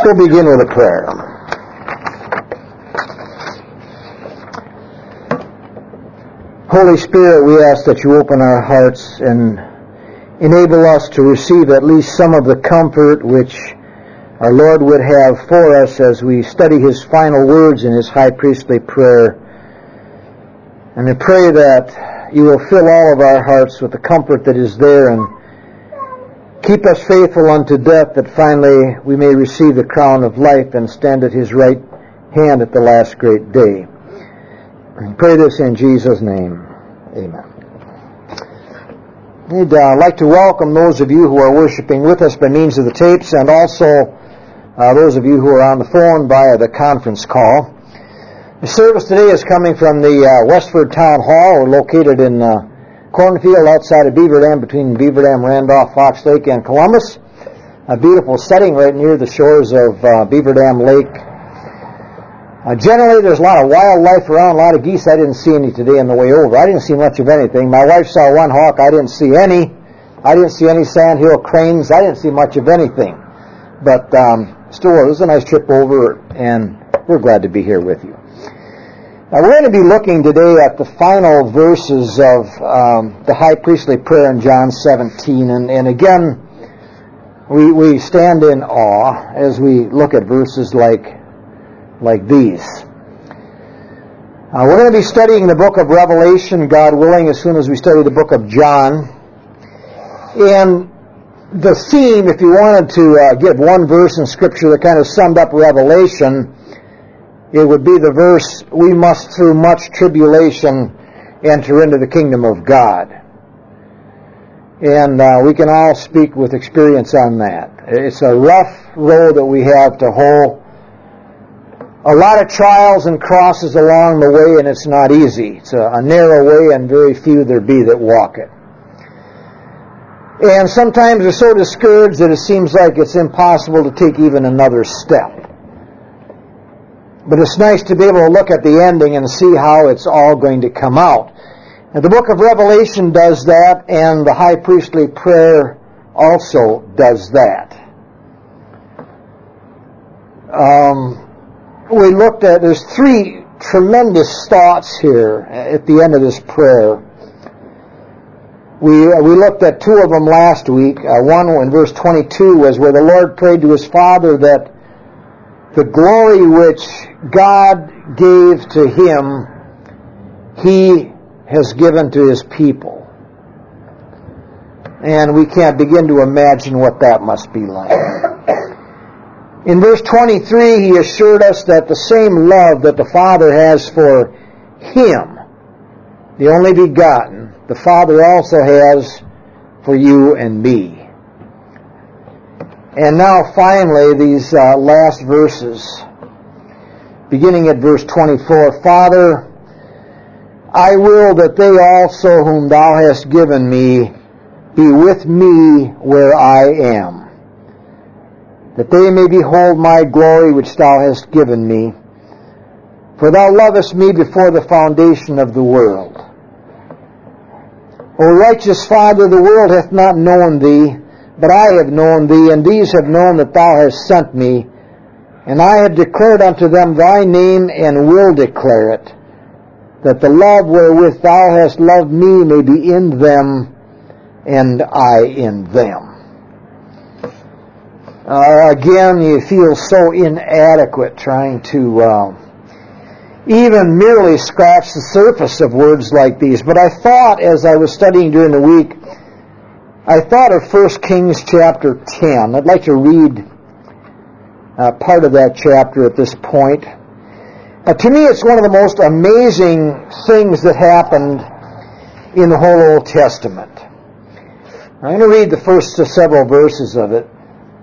We'll begin with a prayer. Holy Spirit, we ask that you open our hearts and enable us to receive at least some of the comfort which our Lord would have for us as we study His final words in His high priestly prayer. And I pray that you will fill all of our hearts with the comfort that is there and keep us faithful unto death, that finally we may receive the crown of life and stand at His right hand at the last great day. And pray this in Jesus' name. Amen. I'd like to welcome those of you who are worshiping with us by means of the tapes, and also those of you who are on the phone via the conference call. The service today is coming from the Westford Town Hall, located in Cornfield outside of Beaver Dam, between Beaver Dam, Randolph, Fox Lake, and Columbus. A beautiful setting right near the shores of Beaver Dam Lake. Generally, there's a lot of wildlife around, a lot of geese. I didn't see any today on the way over. I didn't see much of anything. My wife saw one hawk. I didn't see any. I didn't see any sandhill cranes. I didn't see much of anything. But still, it was a nice trip over, and we're glad to be here with you. Now, we're going to be looking today at the final verses of the high priestly prayer in John 17. And again, we stand in awe as we look at verses like these. We're going to be studying the book of Revelation, God willing, as soon as we study the book of John. And the theme, if you wanted to give one verse in Scripture that kind of summed up Revelation, it would be the verse, "We must through much tribulation enter into the kingdom of God." And we can all speak with experience on that. It's a rough road that we have to hoe. A lot of trials and crosses along the way, and it's not easy. It's a narrow way, and very few there be that walk it. And sometimes we're so discouraged that it seems like it's impossible to take even another step. But it's nice to be able to look at the ending and see how it's all going to come out. And the book of Revelation does that, and the high priestly prayer also does that. We looked at, there's three tremendous thoughts here at the end of this prayer. We looked at two of them last week. One in verse 22 was where the Lord prayed to His Father that the glory which God gave to Him, He has given to His people. And we can't begin to imagine what that must be like. In verse 23, He assured us that the same love that the Father has for Him, the only begotten, the Father also has for you and me. And now finally, these last verses, beginning at verse 24, "Father, I will that they also whom Thou hast given me be with me where I am, that they may behold my glory which Thou hast given me. For Thou lovest me before the foundation of the world. O righteous Father, the world hath not known Thee, but I have known Thee, and these have known that Thou hast sent me. And I have declared unto them Thy name, and will declare it, that the love wherewith Thou hast loved me may be in them, and I in them." Again, you feel so inadequate trying to even merely scratch the surface of words like these. But I thought, as I was studying during the week, I thought of 1 Kings chapter 10. I'd like to read part of that chapter at this point. To me, it's one of the most amazing things that happened in the whole Old Testament. I'm going to read the first several verses of it.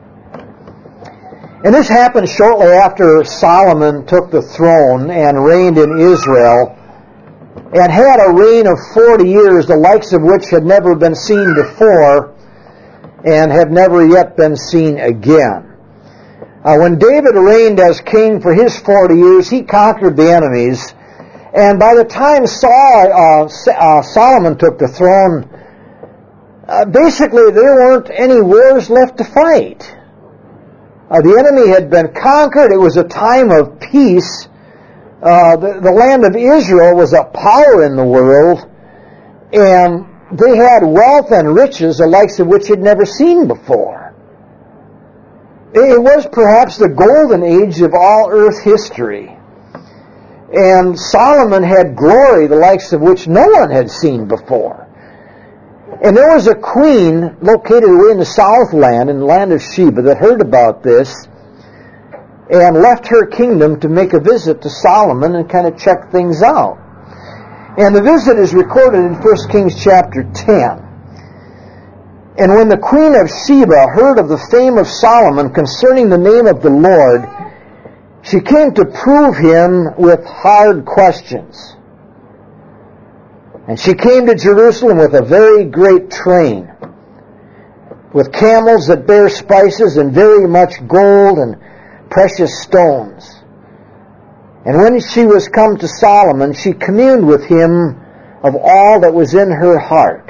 "And this happened shortly after Solomon took the throne and reigned in Israel, and had a reign of 40 years, the likes of which had never been seen before, and have never yet been seen again. When David reigned as king for his 40 years, he conquered the enemies, and by the time Solomon took the throne, basically there weren't any wars left to fight. The enemy had been conquered. It was a time of peace. The land of Israel was a power in the world, and they had wealth and riches, the likes of which they'd never seen before. It was perhaps the golden age of all earth history. And Solomon had glory, the likes of which no one had seen before. And there was a queen located away in the southland, in the land of Sheba, that heard about this and left her kingdom to make a visit to Solomon and kind of check things out. And the visit is recorded in 1 Kings chapter 10. And when the queen of Sheba heard of the fame of Solomon concerning the name of the Lord, she came to prove him with hard questions. And she came to Jerusalem with a very great train, with camels that bear spices and very much gold and precious stones. And when she was come to Solomon, she communed with him of all that was in her heart.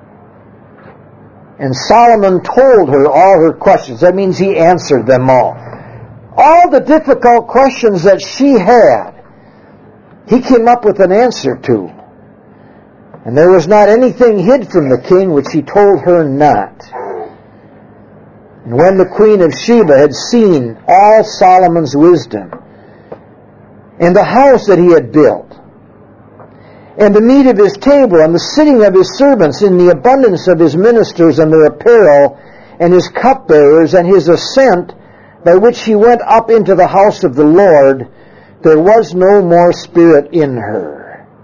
And Solomon told her all her questions. That means he answered them all. All the difficult questions that she had, he came up with an answer to. And there was not anything hid from the king which he told her not. And when the queen of Sheba had seen all Solomon's wisdom, and the house that he had built, and the meat of his table, and the sitting of his servants, in the abundance of his ministers and their apparel, and his cupbearers, and his ascent, by which he went up into the house of the Lord, there was no more spirit in her.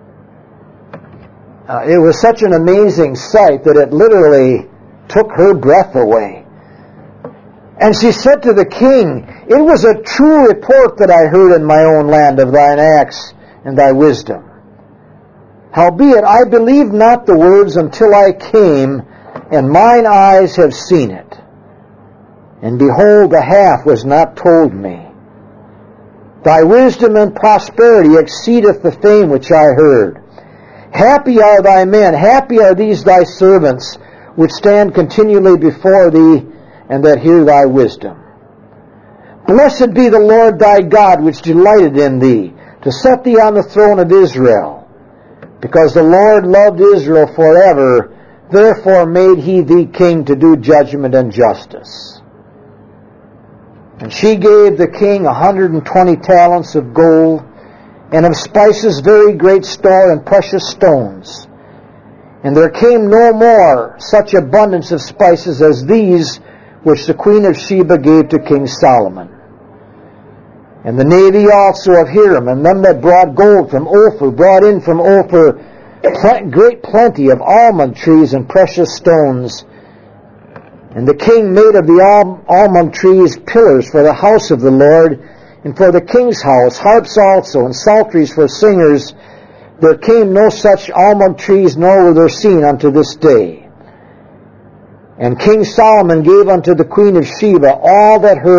It was such an amazing sight that it literally took her breath away. And she said to the king, "It was a true report that I heard in my own land of thine acts and thy wisdom. Howbeit I believed not the words until I came, and mine eyes have seen it. And behold, the half was not told me. Thy wisdom and prosperity exceedeth the fame which I heard. Happy are thy men, happy are these thy servants, which stand continually before thee, and that hear thy wisdom. Blessed be the Lord thy God, which delighted in thee, to set thee on the throne of Israel. Because the Lord loved Israel forever, therefore made he thee king to do judgment and justice." And she gave the king 120 talents of gold, and of spices very great store and precious stones. And there came no more such abundance of spices as these which the queen of Sheba gave to King Solomon. And the navy also of Hiram, and them that brought gold from Ophir, brought in from Ophir great plenty of almond trees and precious stones. And the king made of the almond trees pillars for the house of the Lord, and for the king's house, harps also, and psalteries for singers. There came no such almond trees, nor were there seen unto this day. And King Solomon gave unto the queen of Sheba all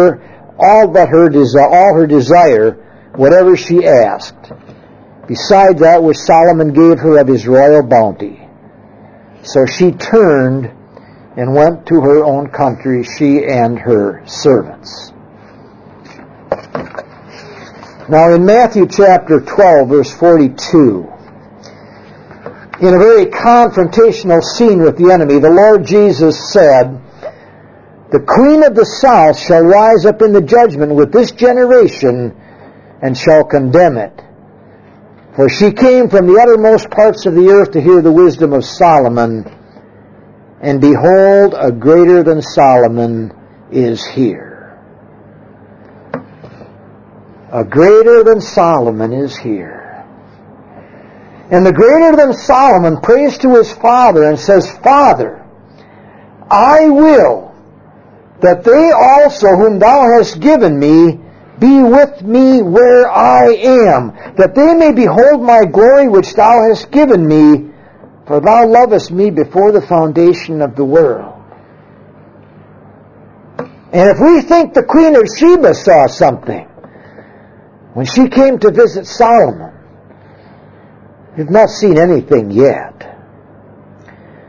her desire, whatever she asked, beside that which Solomon gave her of his royal bounty. So she turned and went to her own country, she and her servants. Now in Matthew chapter 12, verse 42, in a very confrontational scene with the enemy, the Lord Jesus said, "The queen of the south shall rise up in the judgment with this generation, and shall condemn it. For she came from the uttermost parts of the earth to hear the wisdom of Solomon, and behold, a greater than Solomon is here." A greater than Solomon is here. And the greater than Solomon prays to his father and says, "Father, I will that they also whom thou hast given me be with me where I am, that they may behold my glory which thou hast given me, for thou lovest me before the foundation of the world." And if we think the queen of Sheba saw something when she came to visit Solomon, we've not seen anything yet.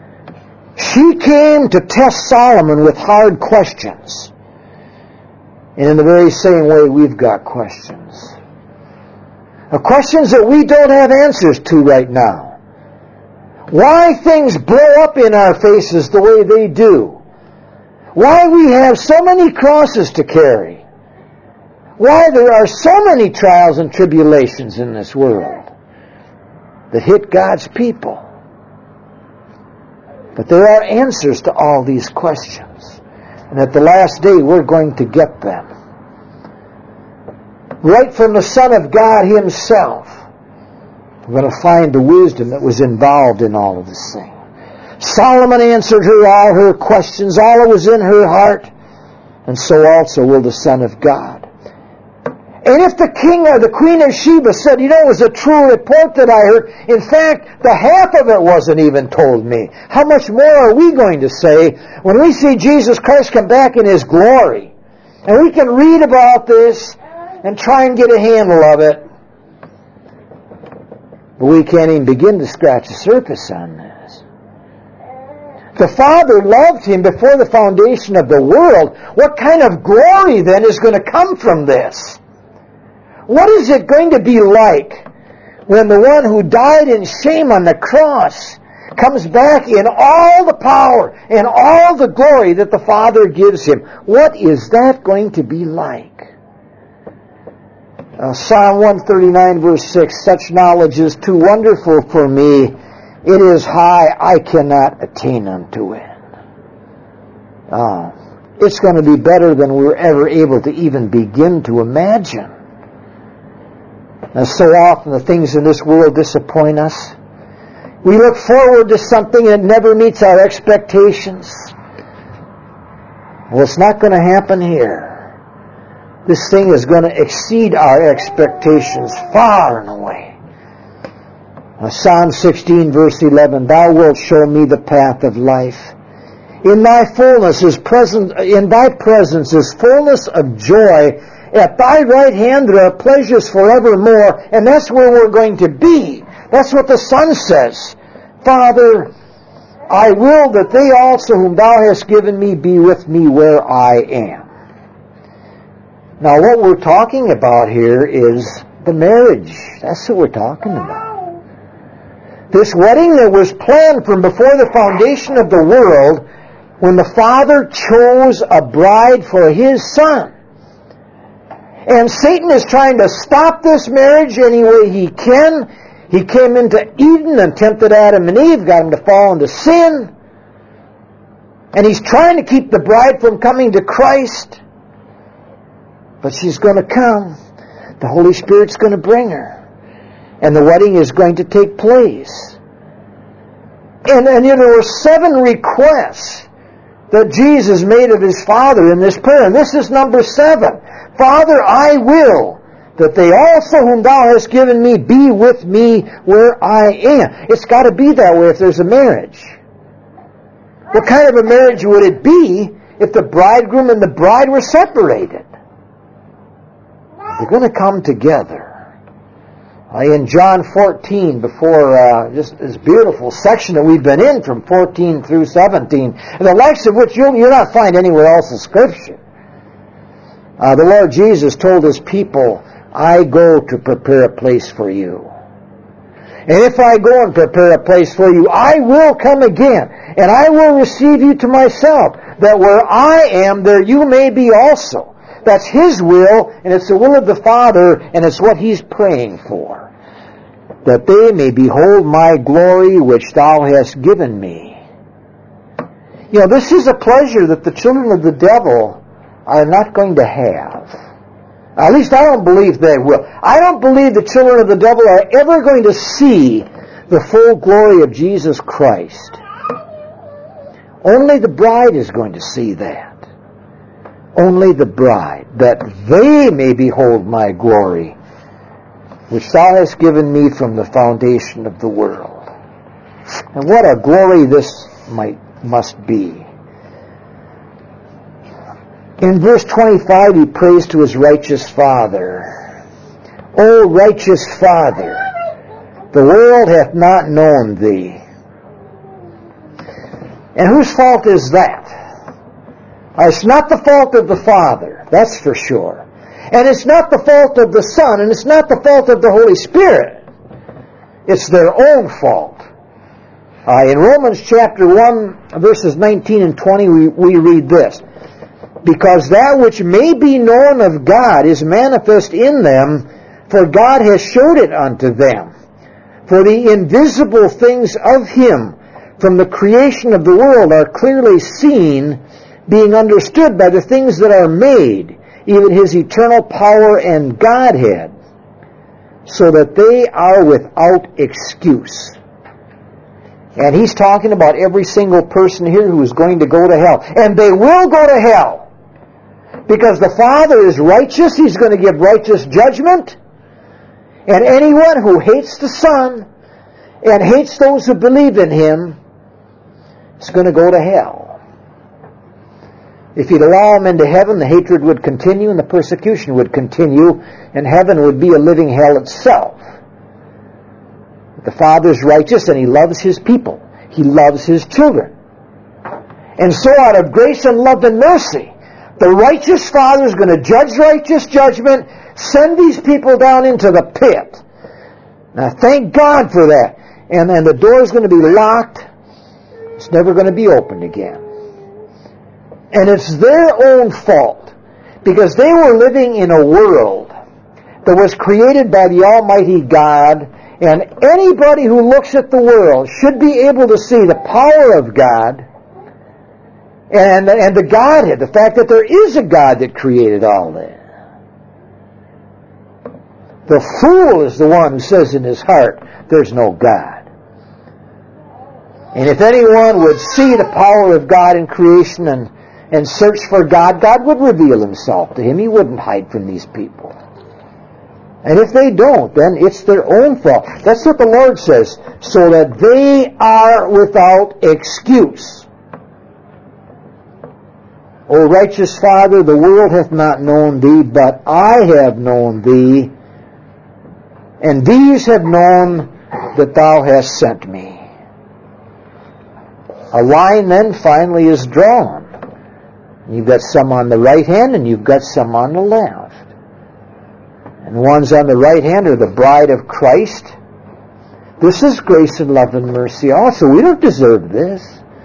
She came to test Solomon with hard questions. And in the very same way, we've got questions. Questions that we don't have answers to right now. Why things blow up in our faces the way they do. Why we have so many crosses to carry. Why there are so many trials and tribulations in this world that hit God's people. But there are answers to all these questions. And at the last day, we're going to get them. Right from the Son of God Himself, we're going to find the wisdom that was involved in all of this thing. Solomon answered her all her questions, all that was in her heart, and so also will the Son of God. And if the king or the queen of Sheba said, it was a true report that I heard, in fact, the half of it wasn't even told me, how much more are we going to say when we see Jesus Christ come back in His glory? And we can read about this and try and get a handle of it, but we can't even begin to scratch the surface on this. The Father loved Him before the foundation of the world. What kind of glory then is going to come from this? What is it going to be like when the one who died in shame on the cross comes back in all the power and all the glory that the Father gives Him? What is that going to be like? Psalm 139 verse 6, such knowledge is too wonderful for me. It is high, I cannot attain unto it. It's going to be better than we're ever able to even begin to imagine. Now, so often the things in this world disappoint us. We look forward to something that never meets our expectations. Well, it's not going to happen here. This thing is going to exceed our expectations far and away. Psalm 16 verse 11, Thou wilt show me the path of life. In Thy fullness is in Thy presence is fullness of joy. At Thy right hand there are pleasures forevermore. And that's where we're going to be. That's what the Son says. Father, I will that they also whom Thou hast given me be with me where I am. Now what we're talking about here is the marriage. That's what we're talking about. This wedding that was planned from before the foundation of the world, when the Father chose a bride for His Son. And Satan is trying to stop this marriage any way he can. He came into Eden and tempted Adam and Eve, got them to fall into sin. And he's trying to keep the bride from coming to Christ. But she's going to come. The Holy Spirit's going to bring her. And the wedding is going to take place. And there were 7 requests that Jesus made of His Father in this prayer. And this is number 7. Father, I will that they also whom Thou hast given me be with me where I am. It's got to be that way if there's a marriage. What kind of a marriage would it be if the bridegroom and the bride were separated? They're going to come together. In John 14, before just this beautiful section that we've been in from 14 through 17, and the likes of which you'll not find anywhere else in Scripture. The Lord Jesus told His people, I go to prepare a place for you. And if I go and prepare a place for you, I will come again, and I will receive you to myself, that where I am, there you may be also. That's His will, and it's the will of the Father, and it's what He's praying for. That they may behold my glory which Thou hast given me. This is a pleasure that the children of the devil are not going to have. At least I don't believe they will. I don't believe the children of the devil are ever going to see the full glory of Jesus Christ. Only the bride is going to see that. Only the bride, that they may behold my glory, which Thou hast given me from the foundation of the world. And what a glory this must be. In verse 25, he prays to his righteous Father. O righteous Father, the world hath not known Thee. And whose fault is that? It's not the fault of the Father, that's for sure. And it's not the fault of the Son, and it's not the fault of the Holy Spirit. It's their own fault. In Romans chapter 1, verses 19 and 20, we read this. Because that which may be known of God is manifest in them, for God has showed it unto them. For the invisible things of Him from the creation of the world are clearly seen, being understood by the things that are made, even His eternal power and Godhead, so that they are without excuse. And he's talking about every single person here who is going to go to hell. And they will go to hell. Because the Father is righteous, He's going to give righteous judgment. And anyone who hates the Son and hates those who believe in Him is going to go to hell. If He'd allow them into heaven, the hatred would continue and the persecution would continue, and heaven would be a living hell itself. But the Father is righteous and He loves His people. He loves His children. And so out of grace and love and mercy, the righteous Father is going to judge righteous judgment, send these people down into the pit. Now thank God for that. And then the door is going to be locked. It's never going to be opened again. And it's their own fault, because they were living in a world that was created by the Almighty God, and anybody who looks at the world should be able to see the power of God and the Godhead, the fact that there is a God that created all that. The fool is the one who says in his heart, there's no God. And if anyone would see the power of God in creation and search for God, God would reveal Himself to him. He wouldn't hide from these people. And if they don't, then it's their own fault. That's what the Lord says, so that they are without excuse. O righteous Father, the world hath not known Thee, but I have known Thee, and these have known that Thou hast sent me. A line then finally is drawn. You've got some on the right hand and you've got some on the left. And the ones on the right hand are the bride of Christ. This is grace and love and mercy also. We don't deserve this.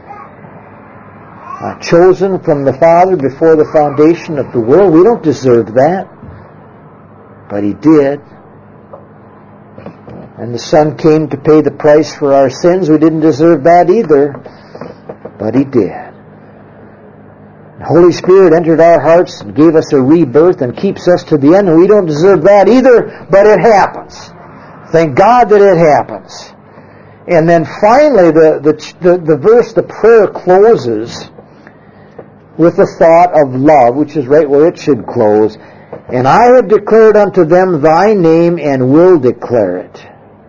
Chosen from the Father before the foundation of the world. We don't deserve that. But He did. And the Son came to pay the price for our sins. We didn't deserve that either. But He did. The Holy Spirit entered our hearts and gave us a rebirth and keeps us to the end. And we don't deserve that either, but it happens. Thank God that it happens. And then finally, the verse, the prayer closes with the thought of love, which is right where it should close. And I have declared unto them Thy name and will declare it.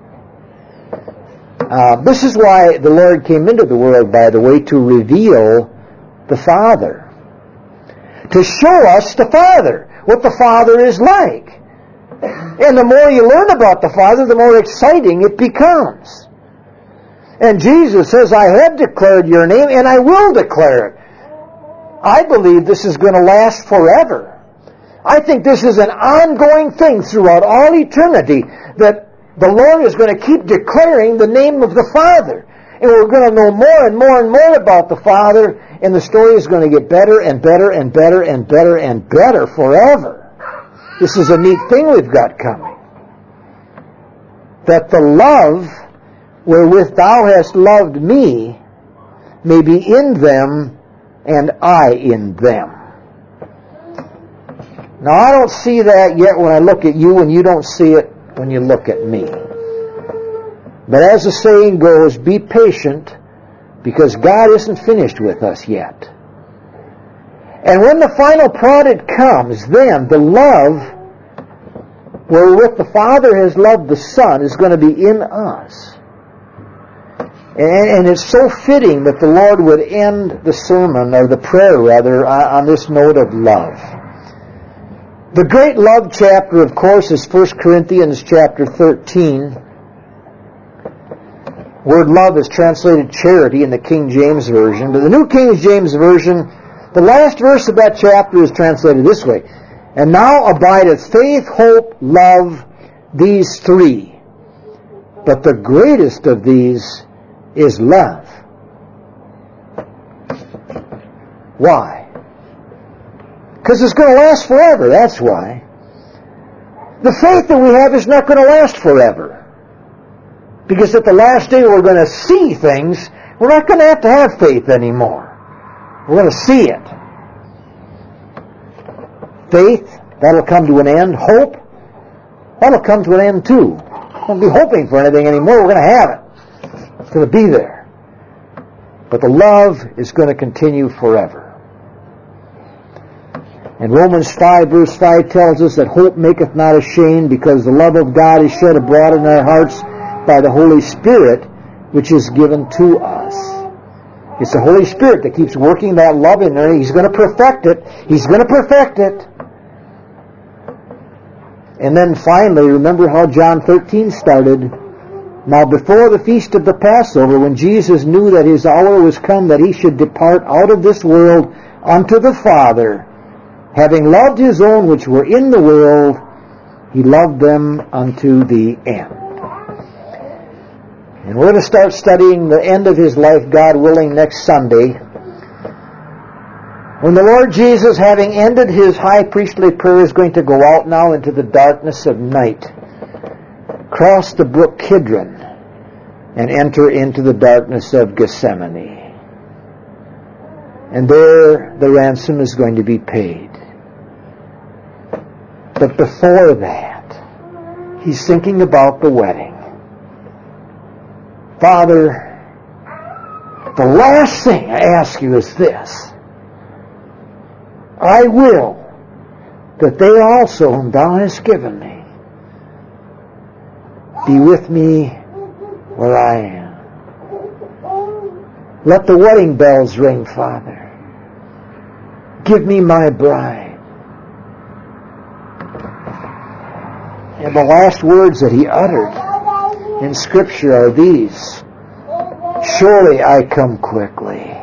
This is why the Lord came into the world, by the way, to reveal the Father. To show us the Father, what the Father is like. And the more you learn about the Father, the more exciting it becomes. And Jesus says, I have declared your name and I will declare it. I believe this is going to last forever. I think this is an ongoing thing throughout all eternity, that the Lord is going to keep declaring the name of the Father. And we're going to know more and more and more about the Father, and the story is going to get better and better and better and better and better forever. This is a neat thing we've got coming. That the love wherewith Thou hast loved me may be in them and I in them. Now I don't see that yet when I look at you, and you don't see it when you look at me. But as the saying goes, be patient, because God isn't finished with us yet. And when the final product comes, then the love wherewith the Father has loved the Son is going to be in us. And it's so fitting that the Lord would end the sermon, or the prayer rather, on this note of love. The great love chapter, of course, is 1 Corinthians chapter 13. Word love is translated charity in the King James Version, but the New King James Version The last verse of that chapter is translated this way. And now abideth faith, hope, love, these three. But the greatest of these is love. Why? Because it's going to last forever, that's why. The faith that we have is not going to last forever. Because at the last day we're going to see things. We're not going to have faith anymore. We're going to see it. Faith, that'll come to an end. Hope, that'll come to an end too. We won't be hoping for anything anymore. We're going to have it. It's going to be there. But the love is going to continue forever. And Romans 5 verse 5 tells us that hope maketh not ashamed, because the love of God is shed abroad in our hearts by the Holy Spirit, which is given to us. It's the Holy Spirit that keeps working that love in there. He's going to perfect it. He's going to perfect it. And then finally, remember how John 13 started. Now before the feast of the Passover, when Jesus knew that his hour was come, that he should depart out of this world unto the Father, having loved his own which were in the world, he loved them unto the end. And we're going to start studying the end of his life, God willing, next Sunday. When the Lord Jesus, having ended his high priestly prayer, is going to go out now into the darkness of night, cross the brook Kidron, and enter into the darkness of Gethsemane. And there the ransom is going to be paid. But before that, he's thinking about the wedding. Father, the last thing I ask you is this. I will that they also whom thou hast given me be with me where I am. Let the wedding bells ring, Father. Give me my bride. And the last words that he uttered in Scripture are these: surely I come quickly.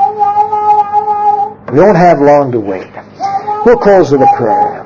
We don't have long to wait. We'll close with a prayer.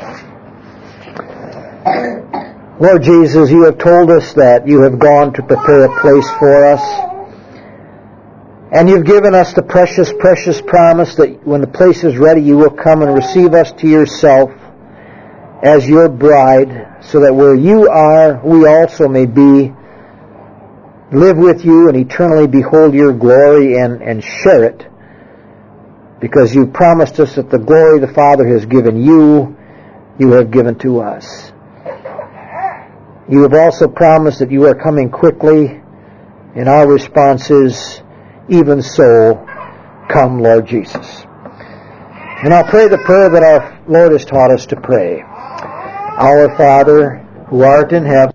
Lord Jesus, you have told us that you have gone to prepare a place for us. And you've given us the precious, precious promise that when the place is ready, you will come and receive us to yourself as your bride, so that where you are, we also may be, live with you and eternally behold your glory and share it, because you promised us that the glory the Father has given you, you have given to us. You have also promised that you are coming quickly, and our response is, even so, come, Lord Jesus. And I'll pray the prayer that our Lord has taught us to pray. Our Father, who art in heaven,